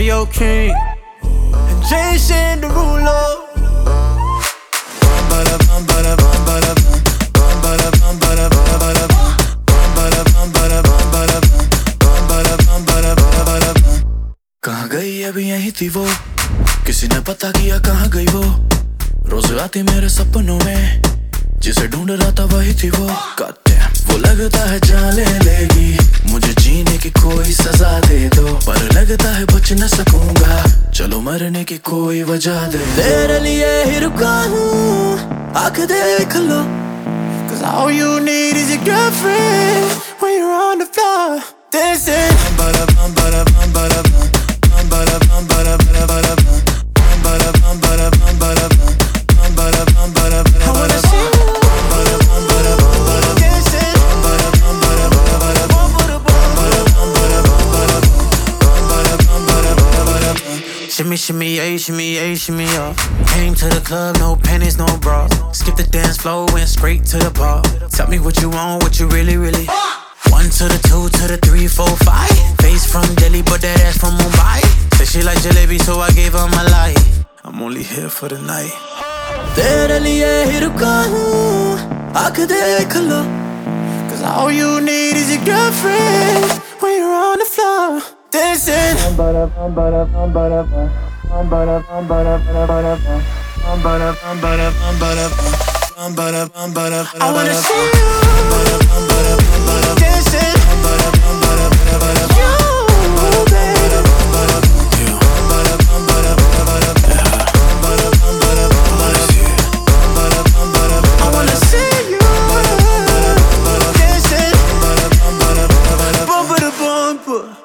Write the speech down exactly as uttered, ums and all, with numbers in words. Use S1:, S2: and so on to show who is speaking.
S1: your king, and Jason Derulo.
S2: कहाँ गई अभी यहीं थी वो, किसी ने पता किया कहाँ गई वो। रोज आती मेरे सपनों में, जिसे ढूंढ रहा था वही थी वो। God damn, वो लगता है जान ले लेगी, मुझे जीने की कोई सजा दे दो। पर लगता है बच न सकूंगा, चलो मरने की कोई वजह दे।
S1: तेरे लिए ही रुका हूँ, आँख देख लो, cause all you need is your girlfriend when you're on the floor dancing. Shimmy, shimmy, yeah, shimmy, yeah, shimmy, yeah. Came to the club, no panties, no bra. Skip the dance floor, went straight to the bar. Tell me what you want, what you really, really. One to the two, to the three, four, five. Face from Delhi, but that ass from Mumbai. Said she like jalebi, so I gave her my life. I'm only here for the night. तेरे लिए ही रुका हूँ, आँख देख लो, cause all you need is your girlfriend when you're on the floor dancing. I wanna see you dancing. I wanna see you dancing. Bumper to bumper.